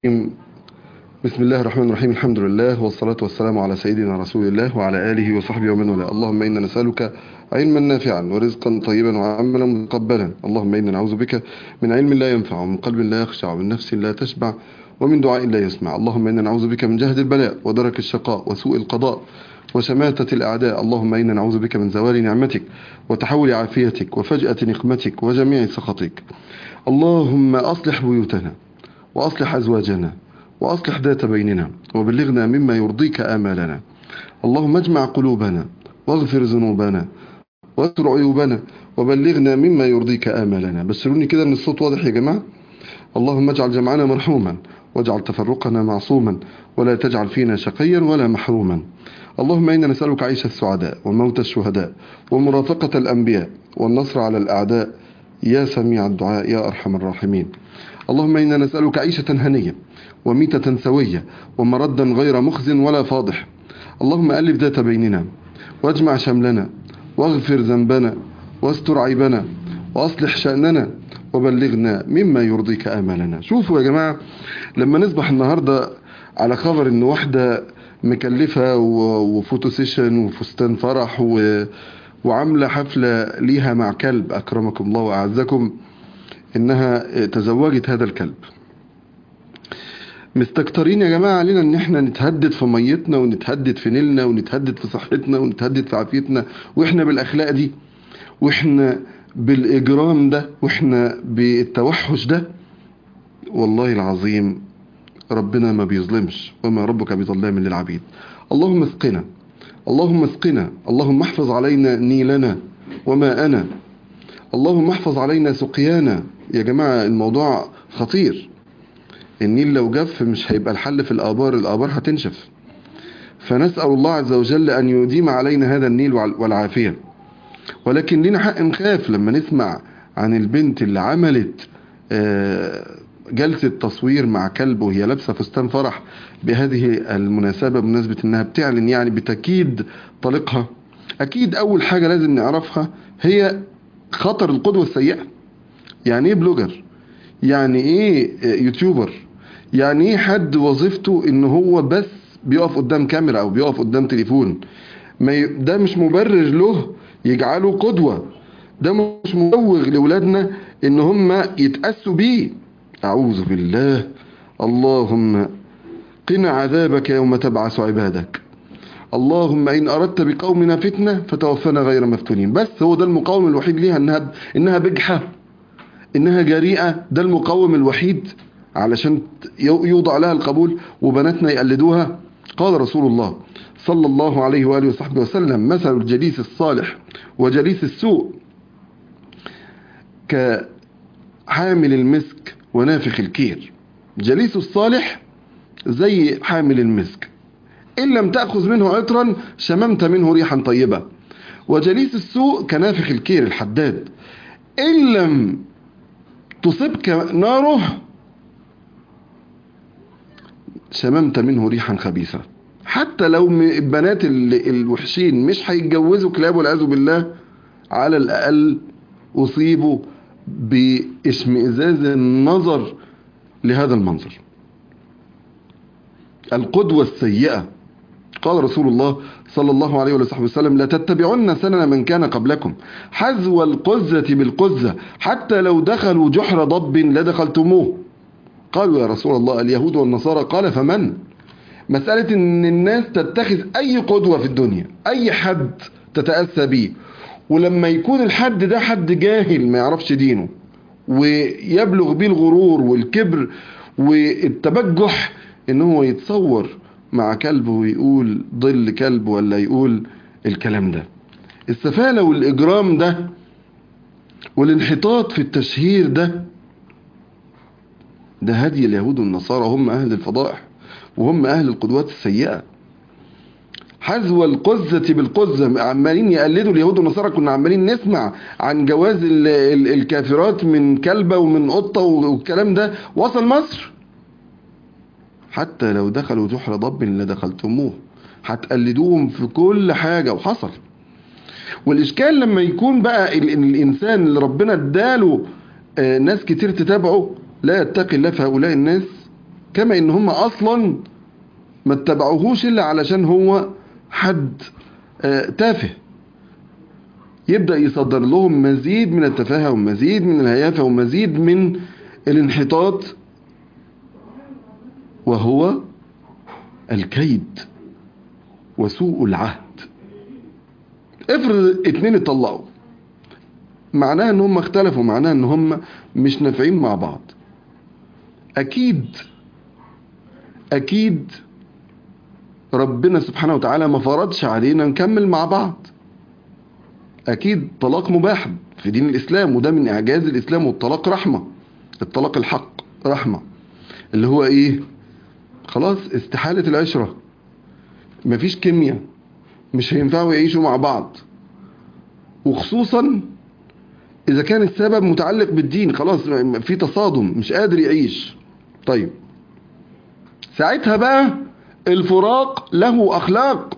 بسم الله الرحمن الرحيم. الحمد لله والصلاة والسلام على سيدنا رسول الله وعلى آله وصحبه ومن والاه. اللهم إنا نسألك علما نافعا ورزقا طيبا وعملا متقبلا. اللهم إنا نعوذ بك من علم لا ينفع ومن قلب لا يخشع ومن نفس لا تشبع ومن دعاء لا يسمع. اللهم إنا نعوذ بك من جهد البلاء ودرك الشقاء وسوء القضاء وشماتة الأعداء. اللهم إنا نعوذ بك من زوال نعمتك وتحول عافيتك وفجأة نقمتك وجميع سخطك. اللهم أصلح بيوتنا وأصلح أزواجنا وأصلح ذات بيننا وبلغنا مما يرضيك آمالنا. اللهم اجمع قلوبنا واغفر ذنوبنا واستر عيوبنا وبلغنا مما يرضيك آمالنا. بشروني كده ان الصوت واضح يا جماعة. اللهم اجعل جمعنا مرحوما واجعل تفرقنا معصوما ولا تجعل فينا شقيا ولا محروما. اللهم إنا نسألك عيش السعداء وموت الشهداء ومرافقة الأنبياء والنصر على الأعداء يا سميع الدعاء يا أرحم الراحمين. اللهم إنا نسألك عيشة هنية وميتة سوية ومردا غير مخز ولا فاضح. اللهم ألف ذات بيننا واجمع شملنا واغفر ذنبنا واستر عيبنا وأصلح شأننا وبلغنا مما يرضيك آمالنا. شوفوا يا جماعة، لما نصبح النهاردة على خبر ان واحدة مكلفة وفوتو سيشن وفستان فرح وعاملة حفلة ليها مع كلب أكرمكم الله وأعزكم، إنها تزوجت هذا الكلب. مستكترين يا جماعة علينا ان احنا نتهدد في ميتنا ونتهدد في نيلنا ونتهدد في صحتنا ونتهدد في عافيتنا، واحنا بالاخلاق دي واحنا بالاجرام ده واحنا بالتوحش ده. والله العظيم ربنا ما بيظلمش وما ربك بظلام للعبيد. اللهم اسقنا، اللهم اسقنا، اللهم احفظ علينا نيلنا وماءنا، اللهم احفظ علينا سقيانا. يا جماعة الموضوع خطير. النيل لو جف مش هيبقى الحل في الآبار، الآبار هتنشف. فنسأل الله عز وجل أن يديم علينا هذا النيل والعافية. ولكن لنا حق نخاف لما نسمع عن البنت اللي عملت جلسة تصوير مع كلب وهي لابسة فستان فرح بهذه المناسبة، بمناسبة انها بتعلن يعني بتكيد طليقها. اكيد اول حاجة لازم نعرفها هي خطر القدوة السيئة. يعني ايه بلوجر؟ يعني ايه يوتيوبر؟ يعني ايه حد وظيفته ان هو بس بيقف قدام كاميرا او بيقف قدام تليفون؟ ده مش مبرر له يجعله قدوة. ده مش مزوغ لولادنا ان هم يتأسوا بيه. اعوذ بالله. اللهم قنا عذابك يوم تبعث عبادك. اللهم ان اردت بقومنا فتنة فتوفنا غير مفتونين. بس هو ده المقاوم الوحيد ليها، انها بجحة، انها جريئة. ده المقاوم الوحيد علشان يوضع لها القبول وبناتنا يقلدوها. قال رسول الله صلى الله عليه وآله وصحبه وسلم: مثل الجليس الصالح وجليس السوء كحامل المسك ونافخ الكير. جليس الصالح زي حامل المسك، إن لم تأخذ منه عطرا شممت منه ريحا طيبة. وجليس السوء كنافخ الكير الحداد، إن لم تصبك ناره شممت منه ريحا خبيثة. حتى لو البنات الوحشين مش هيتجوزوا كلاب والعياذ بالله، على الأقل أصيبوا باشمئزاز النظر لهذا المنظر. القدوة السيئة. قال رسول الله صلى الله عليه وسلم: لا تتبعن سنن من كان قبلكم حذو القزة بالقزة حتى لو دخلوا جحر ضب لدخلتموه. قالوا يا رسول الله اليهود والنصارى؟ قال فمن؟ مسألة ان الناس تتخذ اي قدوة في الدنيا، اي حد تتأسى بيه، ولما يكون الحد ده حد جاهل ما يعرفش دينه ويبلغ بيه الغرور والكبر والتبجح ان هو يتصور مع كلب ويقول ظل كلب ولا يقول الكلام ده. السفالة والإجرام ده والانحطاط في التشهير ده هدي اليهود والنصارى. هم أهل الفضائح وهم أهل القدوات السيئة. حذو القزة بالقزة. عمالين يقلدوا اليهود والنصارى. كنا عمالين نسمع عن جواز الكافرات من كلبة ومن قطة والكلام ده وصل مصر. حتى لو دخلوا جحر ضب لدخلتموه. هتقلدوهم في كل حاجة وحصل. والإشكال لما يكون بقى الإنسان اللي ربنا اداله ناس كتير تتابعه لا يتقي الله في هؤلاء الناس، كما ان هم اصلا ما اتبعوهوش الا علشان هو حد تافه. يبدأ يصدر لهم مزيد من التفاهة ومزيد من الهيافة ومزيد من الانحطاط، وهو الكيد وسوء العهد. افرض 2 اتطلقوا، معناها ان هم اختلفوا، معناها ان هم مش نافعين مع بعض. اكيد ربنا سبحانه وتعالى ما فرضش علينا نكمل مع بعض. اكيد طلاق مباح في دين الاسلام، وده من اعجاز الاسلام. والطلاق رحمة، الطلاق الحق رحمة، اللي هو ايه؟ خلاص استحالة العشرة، مفيش كيمياء، مش هينفعوا يعيشوا مع بعض. وخصوصا اذا كان السبب متعلق بالدين، خلاص في تصادم، مش قادر يعيش. طيب ساعتها بقى الفراق له اخلاق.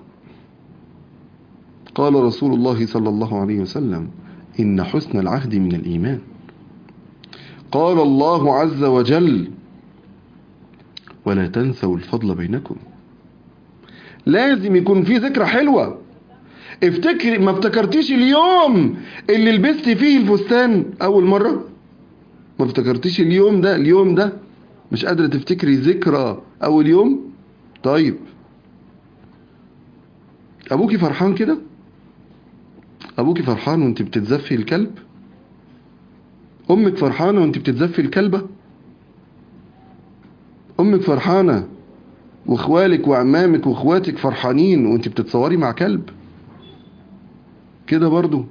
قال رسول الله صلى الله عليه وسلم: إن حسن العهد من الإيمان. قال الله عز وجل: ولا تنسوا الفضل بينكم. لازم يكون في ذكرى حلوة. افتكر، ما افتكرتيش اليوم اللي لبست فيه الفستان أول مرة؟ ما افتكرتيش اليوم ده مش قادرة تفتكري ذكرى أول يوم؟ طيب أبوكي فرحان كده؟ أبوكي فرحان وانت بتتزفي الكلب؟ أمك فرحانة وانت بتتزفي الكلبة؟ أمك فرحانة واخوالك وعمامك واخواتك فرحانين وانت بتتصوري مع كلب؟ كده برضو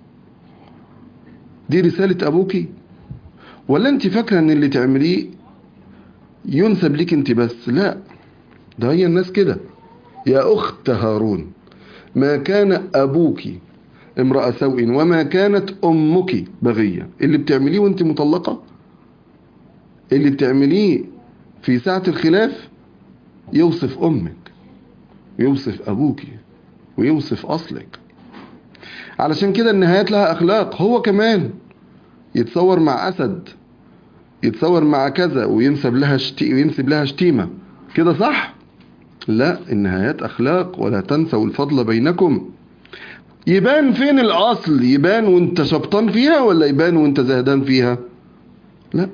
دي رسالة أبوكي؟ ولا انت فاكرة ان اللي تعمليه ينسب ليك انت بس؟ لا، ده هي الناس كده. يا أخت هارون، ما كان أبوك امرأة سوء وما كانت أمك بغية. اللي بتعمليه وانت مطلقة، اللي بتعمليه في ساعة الخلاف، يوصف أمك ويوصف أبوك ويوصف أصلك. علشان كده النهايات لها أخلاق. هو كمان يتصور مع أسد، يتصور مع كذا، وينسب لها شتيمة. كده صح؟ لا، النهايات أخلاق. ولا تنسوا الفضل بينكم. يبان فين الأصل؟ يبان وانت شبطان فيها ولا يبان وانت زهدان فيها؟ لا.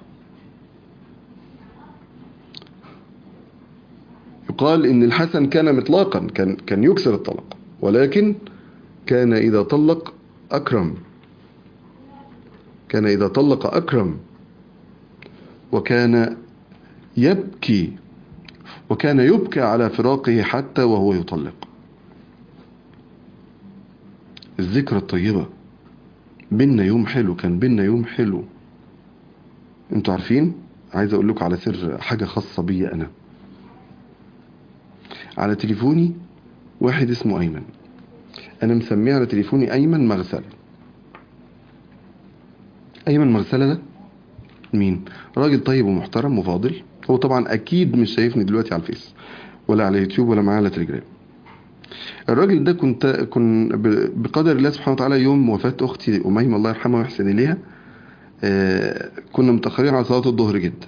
يقال إن الحسن كان مطلاقا، كان يكسر الطلق، ولكن كان إذا طلق أكرم. كان إذا طلق أكرم، وكان يبكي على فراقه حتى وهو يطلق. الذكرى الطيبة. بينا يوم حلو، كان بينا يوم حلو. انتوا عارفين، عايز اقول لكم على سر، حاجة خاصة بي انا. على تليفوني واحد اسمه ايمن، انا مسميه على تليفوني ايمن مغسلة. ايمن مغسلة ده مين؟ راجل طيب ومحترم وفاضل. هو طبعا اكيد مش شايفني دلوقتي على الفيس ولا على يوتيوب ولا معاه على تليجرام. الراجل ده كن بقدر الله سبحانه وتعالى، يوم وفاة اختي اميمة الله يرحمها ويحسن اليها، كنا متأخرين على صلاة الظهر جدا.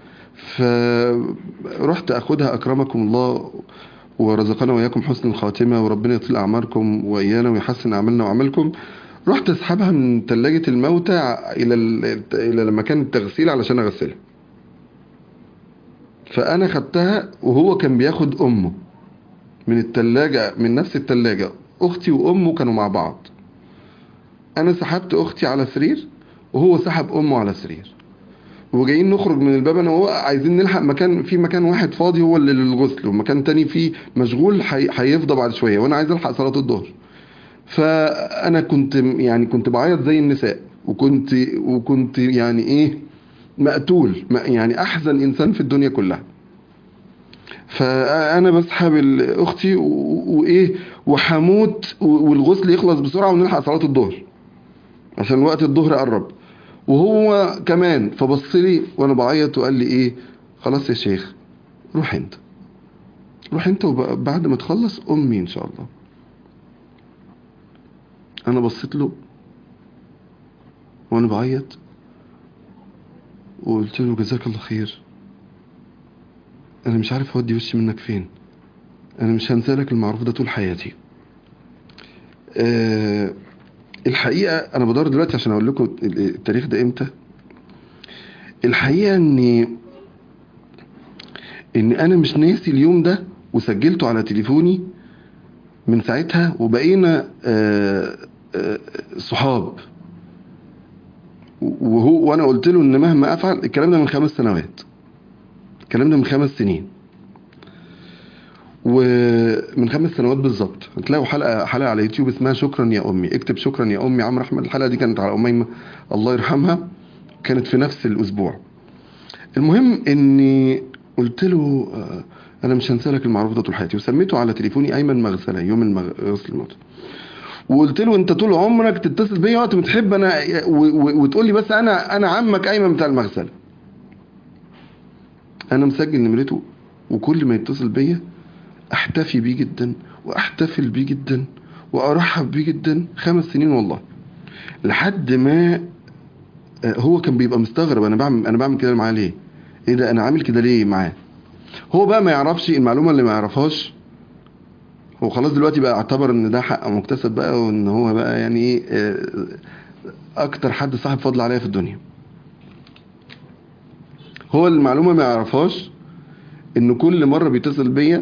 فرحت اخدها اكرمكم الله ورزقنا وإياكم حسن الخاتمة، وربنا يطيل أعماركم وإيانا ويحسن عملنا وعملكم. رحت أسحبها من ثلاجة الموتى إلى مكان التغسيل علشان أغسلها. فأنا خدتها وهو كان بياخد أمه من الثلاجة، من نفس الثلاجة. أختي وأمه كانوا مع بعض. أنا سحبت أختي على سرير وهو سحب أمه على سرير، وجايين نخرج من الباب انا وهو، عايزين نلحق مكان واحد فاضي هو اللي للغسل، ومكان تاني فيه مشغول هيفضى بعد شويه، وانا عايز الحق صلاه الظهر. فانا كنت بعيط زي النساء، وكنت يعني ايه، مقتول، يعني احزن انسان في الدنيا كلها. فانا بسحب اختي وايه، وحموت، والغسل يخلص بسرعه ونلحق صلاه الظهر عشان وقت الظهر قرب. وهو كمان فبص لي وانا بعيط وقال لي ايه، خلاص يا شيخ، روح انت، وبعد ما تخلص امي ان شاء الله. انا بصيت له وانا بعيط وقلت له جزاك الله خير، انا مش عارف اودي وشي منك فين، انا مش هنسالك المعروف ده طول حياتي. أه الحقيقه انا بدور دلوقتي عشان اقول لكم التاريخ ده امتى. الحقيقه ان انا مش ناسي اليوم ده، وسجلته على تليفوني من ساعتها، وبقينا صحاب. وانا قلت له ان مهما افعل، الكلام ده من 5 سنوات، الكلام ده من 5 سنين، ومن 5 سنوات بالظبط. هتلاقوا حلقه على يوتيوب اسمها شكرا يا امي، اكتب شكرا يا امي عمرو احمد. الحلقه دي كانت على اميمه الله يرحمها، كانت في نفس الاسبوع. المهم اني قلت له انا مش هنسالك المعروف ده طول حياتي، وسميته على تليفوني ايمن مغسله يوم غسل الموت. وقلت له انت طول عمرك تتصل بيا وقت ما تحب، انا وتقول لي بس انا عمك ايمن بتاع المغسله. انا مسجل نمرته، وكل ما يتصل بيا احتفي بيه جدا واحتفل بيه جدا وارحب بيه جدا. 5 سنين والله. لحد ما هو كان بيبقى مستغرب انا بعمل كده معاه ليه، ايه ده انا عامل كده ليه معاه. هو بقى ما يعرفش المعلومه اللي ما يعرفهاش، هو خلاص دلوقتي بقى اعتبر ان ده حق مكتسب بقى، وان هو بقى يعني ايه اكتر حد صاحب فضل عليا في الدنيا. هو المعلومه ما يعرفهاش ان كل مره بيتصل بيا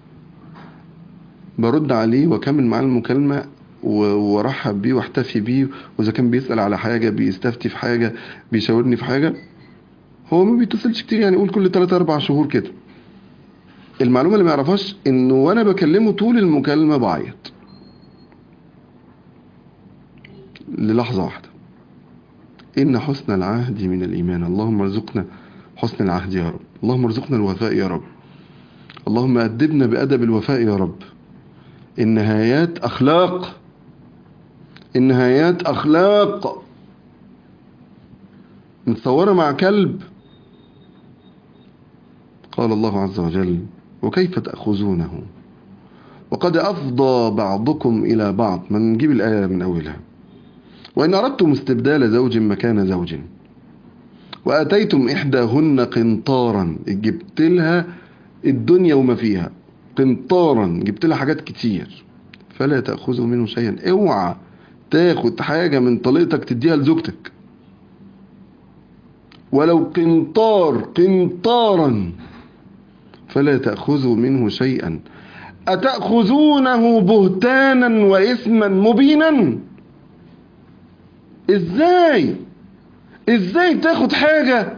برد عليه واكمل معاه المكالمه وارحب بيه واحتفي بيه، واذا كان بيسال على حاجه، بيستفتي في حاجه، بيشاورني في حاجه. هو ما بيتصلش كتير، يعني قول كل 3 4 شهور كده. المعلومه اللي ما يعرفهاش انه وانا بكلمه طول المكالمه بعيط للحظه واحده. ان حسن العهد من الايمان، اللهم ارزقنا حسن العهد يا رب، اللهم ارزقنا الوفاء يا رب، اللهم أدبنا بأدب الوفاء يا رب. النهايات أخلاق، النهايات أخلاق. متصورة مع كلب. قال الله عز وجل وكيف تأخذونه وقد أفضى بعضكم إلى بعض. ما نجيب الآية من أولها. وإن أردتم استبدال زوج مكان زوج وآتيتم إحداهن قنطارا، جبت لها الدنيا وما فيها، قنطارا جبت لها حاجات كتير، فلا تأخذوا منه شيئا. اوعى تاخد حاجة من طليقتك تديها لزوجتك، ولو قنطارا، فلا تأخذوا منه شيئا أتأخذونه بهتانا وإثما مبينا. ازاي تاخد حاجة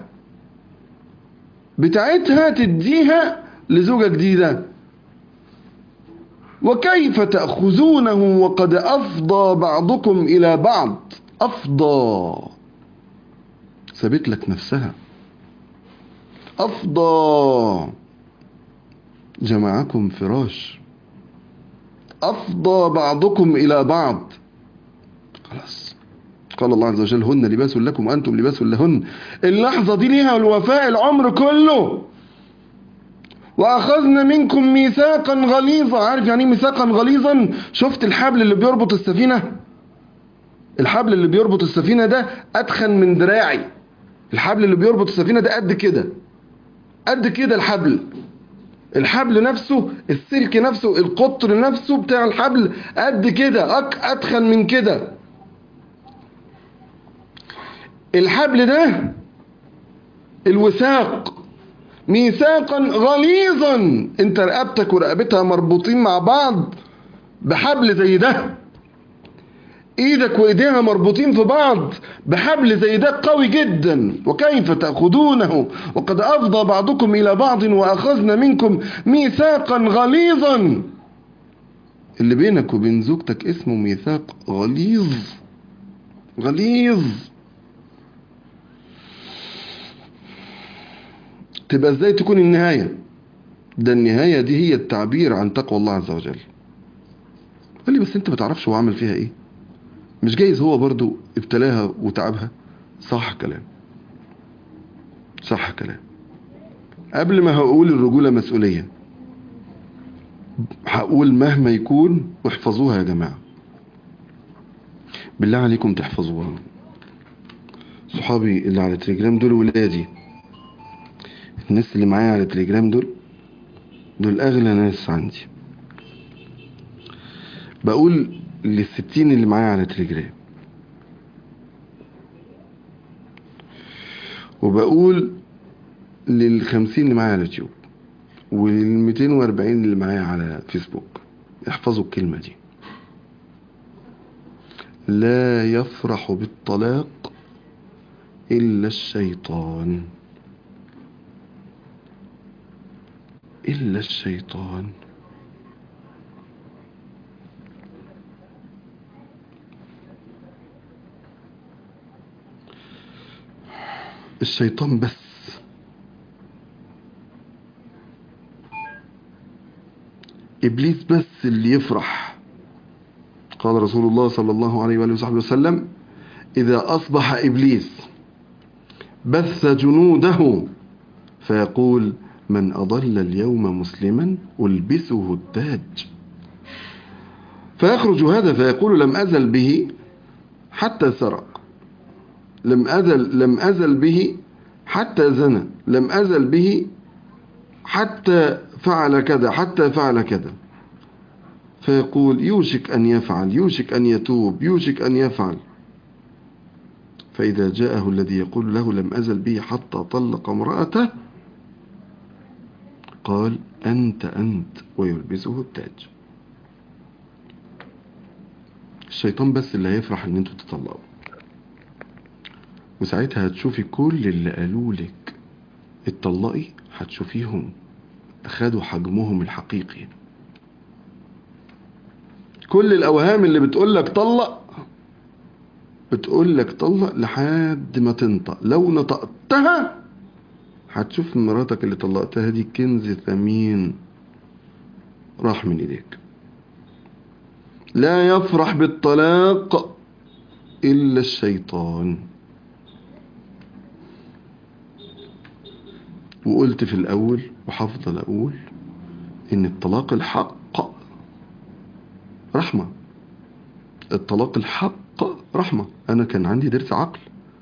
بتاعتها تديها لزوجة جديدة؟ وكيف تأخذونه وقد أفضى بعضكم إلى بعض. أفضى، سابت لك نفسها. أفضى، جمعكم فراش. أفضى بعضكم إلى بعض. خلاص. قال الله عز وجل هن لباس لكم وأنتم لباس لهن. اللحظة دي ليها الوفاء العمر كله. وأخذنا منكم ميثاقا غليظا. عارف يعني ميثاقا غليظا؟ شفت الحبل اللي بيربط السفينة؟ الحبل اللي بيربط السفينة ده أتخن من دراعي. الحبل اللي بيربط السفينة ده قد كده، قد كده الحبل نفسه، السلك نفسه، القطر نفسه بتاع الحبل قد كده، أتخن من كده. الحبل ده الوثاق، ميثاقا غليظا. انت رقبتك ورقبتها مربوطين مع بعض بحبل زي ده، ايدك وايديها مربوطين في بعض بحبل زي ده قوي جدا. وكيف تأخذونه وقد أفضى بعضكم إلى بعض وأخذنا منكم ميثاقا غليظا. اللي بينك وبين زوجتك اسمه ميثاق غليظ، غليظ. تبقى ازاي تكون النهاية؟ ده النهاية دي هي التعبير عن تقوى الله عز وجل. قال لي بس انت ما تعرفش هو عمل فيها ايه؟ مش جايز هو برضو ابتلاها وتعبها؟ صح كلام، صح كلام. قبل ما هقول الرجولة مسؤولية، هقول مهما يكون، واحفظوها يا جماعة، بالله عليكم تحفظوها. صحابي اللي على تليجرام دول ولادي، الناس اللي معايا على تليجرام دول دول اغلى ناس عندي. بقول لل60 اللي معايا على تليجرام، وبقول لل50 اللي معايا على يوتيوب، وال240 اللي معايا على فيسبوك، احفظوا الكلمة دي: لا يفرح بالطلاق إلا الشيطان. إلا الشيطان. الشيطان بس. إبليس بس اللي يفرح. قال رسول الله صلى الله عليه وآله وصحبه وسلم: إذا أصبح إبليس بث جنوده فيقول: من أضل اليوم مسلما ألبسه التاج. فيخرج هذا فيقول: لم أزل به حتى سرق، لم أزل به حتى زنى، لم أزل به حتى فعل كذا، حتى فعل كذا. فيقول: يوشك أن يفعل، يوشك أن يتوب، يوشك أن يفعل. فإذا جاءه الذي يقول له: لم أزل به حتى طلق امرأته، قال: أنت ويلبسه التاج. الشيطان بس اللي هيفرح ان انتوا تطلقوا، وساعتها هتشوفي كل اللي قالوا لك اتطلقي، هتشوفيهم اخدوا حجمهم الحقيقي. كل الاوهام اللي بتقولك طلق، بتقولك طلق لحد ما تنطق. لو نطقتها هتشوف مراتك اللي طلقتها دي كنز ثمين راح من ايديك. لا يفرح بالطلاق الا الشيطان. وقلت في الاول وحفظل اقول ان الطلاق الحق رحمة. الطلاق الحق رحمة. انا كان عندي ضرس عقل،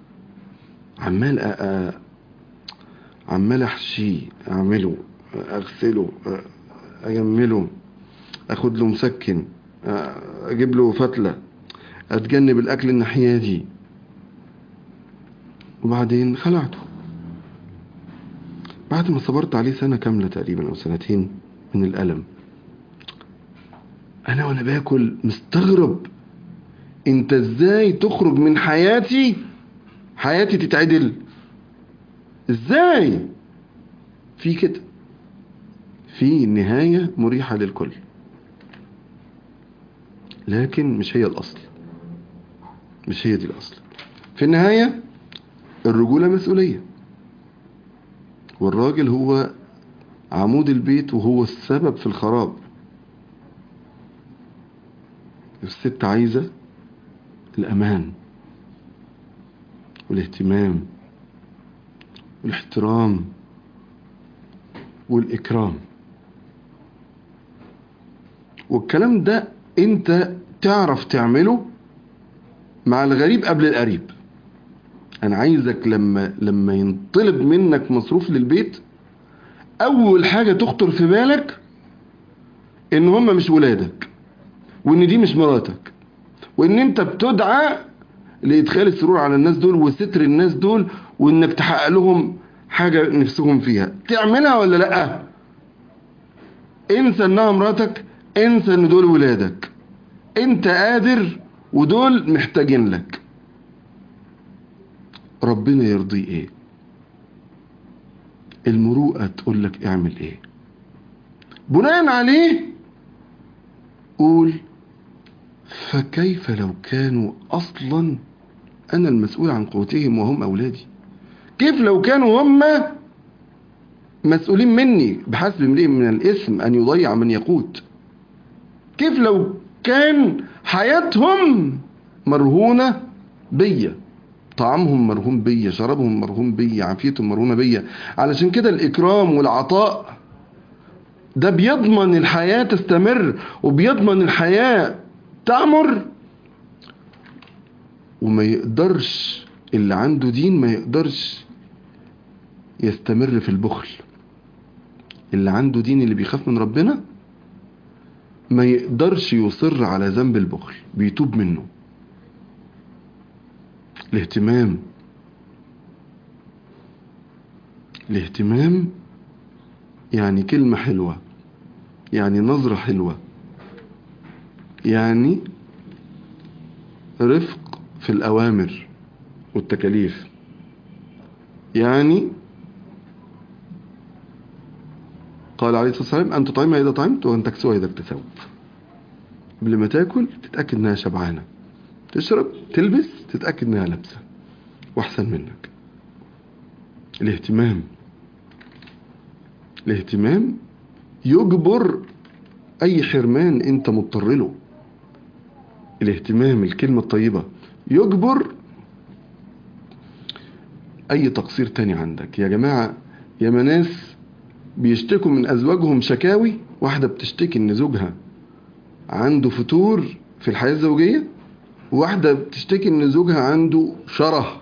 عمال احشيه، اعمله، اغسله، اجمله، اخد له مسكن، اجيب له فتلة، اتجنب الاكل الناحية دي، وبعدين خلعته. بعد ما صبرت عليه سنة كاملة تقريبا او سنتين من الالم، انا وانا باكل مستغرب: انت ازاي تخرج من حياتي تتعدل؟ ازاي؟ في كده، في نهاية مريحة للكل، لكن مش هي الاصل، مش هي دي الاصل. في النهاية الرجولة مسؤولية، والراجل هو عمود البيت وهو السبب في الخراب. الست عايزة الأمان والاهتمام والاحترام والإكرام، والكلام ده انت تعرف تعمله مع الغريب قبل القريب. انا عايزك لما ينطلب منك مصروف للبيت، اول حاجة تخطر في بالك ان هم مش ولادك، وان دي مش مراتك، وان انت بتدعى لادخال السرور على الناس دول وستر الناس دول، وانك تحقق لهم حاجة نفسهم فيها. تعملها ولا لا؟ انسى انها مراتك، انسى ان دول ولادك، انت قادر ودول محتاجين لك. ربنا يرضي ايه؟ المروءة تقول لك اعمل ايه، بناء عليه قول: فكيف لو كانوا اصلا انا المسؤول عن قوتهم وهم اولادي؟ كيف لو كانوا هم مسؤولين مني؟ بحسب امرئ من الاثم ان يضيع من يقوت. كيف لو كان حياتهم مرهونة بيا، طعامهم مرهون بيا، شرابهم مرهون بيا، عافيتهم مرهونة بيا؟ علشان كده الإكرام والعطاء ده بيضمن الحياة تستمر، وبيضمن الحياة تعمر. وما يقدرش اللي عنده دين ما يقدرش يستمر في البخل. اللي عنده دين، اللي بيخاف من ربنا، ما يقدرش يصر على ذنب البخل، بيتوب منه. الاهتمام يعني كلمة حلوة، يعني نظرة حلوة، يعني رفق في الأوامر والتكاليف، يعني قال عليه الصلاة والسلام: أن تطعمها إذا طعمت وأن تكسوها إذا اكتسوت. قبل ما تاكل تتأكد إنها شبعانة، تشرب تلبس تتأكد إنها لابسة وأحسن منك. الاهتمام يجبر أي حرمان أنت مضطر له. الاهتمام، الكلمة الطيبة، يجبر أي تقصير تاني عندك. يا جماعة، يا ناس بيشتكوا من أزواجهم شكاوي. واحدة بتشتكي إن زوجها عنده فتور في الحياة الزوجية، وواحدة بتشتكي إن زوجها عنده شره.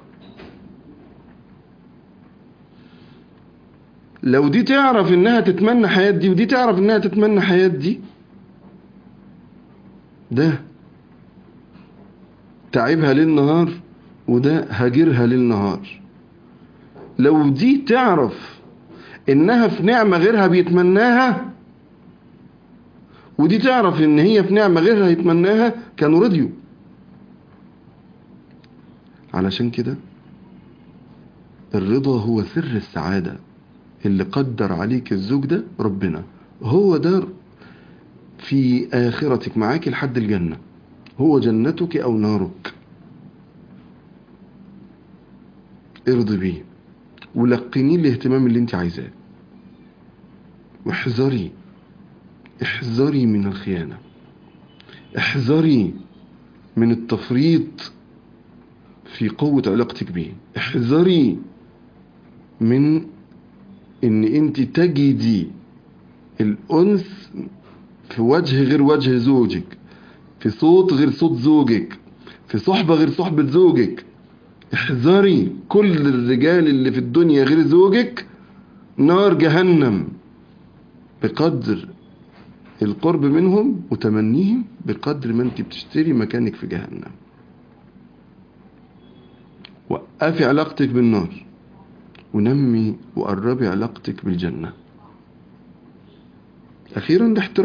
لو دي تعرف إنها تتمنى حياة دي، ودي تعرف إنها تتمنى حياة دي، ده تعبها ليل نهار وده هاجرها ليل نهار. لو دي تعرف إنها في نعمة غيرها بيتمناها، ودي تعرف إن هي في نعمة غيرها يتمناها، كانوا رضيوا. علشان كده الرضا هو سر السعادة. اللي قدر عليك الزوج ده ربنا، هو ده في آخرتك معاك لحد الجنة، هو جنتك أو نارك. ارضي بيه ولقنيه الاهتمام اللي انت عايزاه، واحذري من الخيانة، احذري من التفريط في قوة علاقتك بيه، احذري من ان انت تجدي الأنس في وجه غير وجه زوجك، في صوت غير صوت زوجك، في صحبة غير صحبة زوجك. احذري، كل الرجال اللي في الدنيا غير زوجك نار جهنم، بقدر القرب منهم وتمنيهم بقدر ما انت بتشتري مكانك في جهنم. وقفي علاقتك بالنار ونمي وقربي علاقتك بالجنة. أخيرا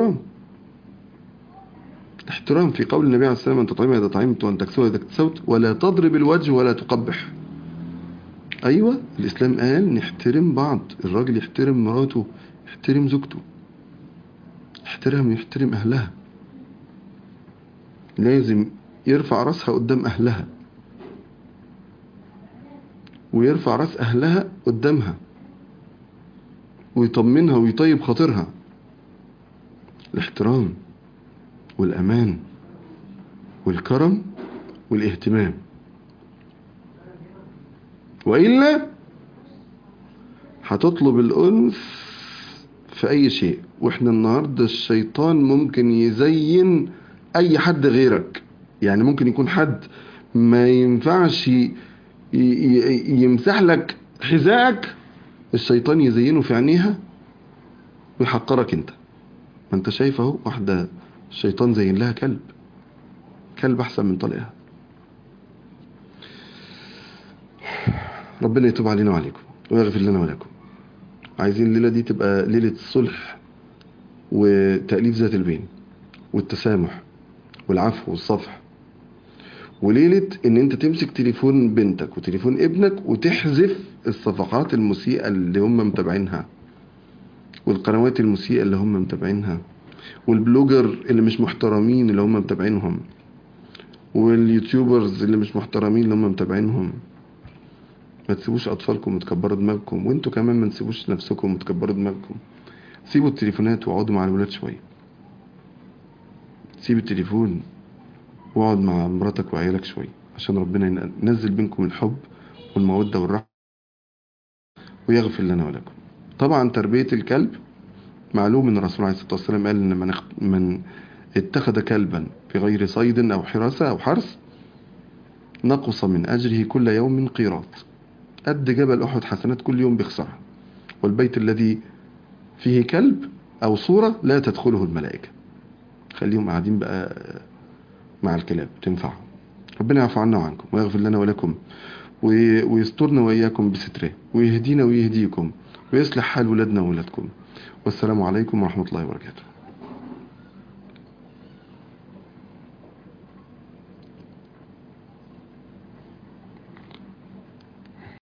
الاحترام في قول النبي عليه الصلاة والسلام: أن تطعمها إذا طعمت وأن تكسوها إذا اكتسوت ولا تضرب الوجه ولا تقبح. أيوة، الإسلام قال نحترم بعض، الراجل يحترم مراته، يحترم زوجته، يحترم أهلها، لازم يرفع رأسها قدام أهلها ويرفع رأس أهلها قدامها ويطمنها ويطيب خاطرها. الاحترام والأمان والكرم والاهتمام، وإلا هتطلب الأنس في أي شيء. وإحنا النهاردة الشيطان ممكن يزين أي حد غيرك، يعني ممكن يكون حد ما ينفعش يمسح لك حذائك، الشيطان يزينه في عينيها ويحقرك انت. ما انت شايف اهو، واحدة الشيطان زين لها كلب احسن من طليقها. ربنا يتوب علينا وعليكم ويغفر لنا ولكم. عايزين الليلة دي تبقى ليلة الصلح وتأليف ذات البين والتسامح والعفو والصفح، وليلة ان انت تمسك تليفون بنتك وتليفون ابنك وتحذف الصفحات المسيئة اللي هم متابعينها، والقنوات المسيئة اللي هم متابعينها، والبلوجر اللي مش محترمين اللي هم متابعينهم، واليوتيوبرز اللي مش محترمين اللي هم متابعينهم. ما تسيبوش اطفالكم وتكبروا دماغكم، وانتوا كمان ما تسيبوش نفسكم وتكبروا دماغكم. سيبوا التليفونات واقعدوا مع الولاد شويه. سيب التليفون واقعد مع مراتك وعيالك شويه، عشان ربنا ينزل بينكم الحب والموده والرحمه ويغفر لنا ولكم. طبعا تربيه الكلب معلوم ان الرسول عليه الصلاه والسلام قال ان من اتخذ كلبا في غير صيد او حراسه او حرس نقص من اجره كل يوم قيراط، قد جبل احد حسنات كل يوم بيخسرها. والبيت الذي فيه كلب أو صورة لا تدخله الملائكة. خليهم قاعدين بقى مع الكلاب تنفعهم. ربنا يعفو عنا وعنكم ويغفر لنا ولكم ويسترنا وإياكم بستره ويهدينا ويهديكم ويصلح حال ولادنا وولادكم. والسلام عليكم ورحمة الله وبركاته.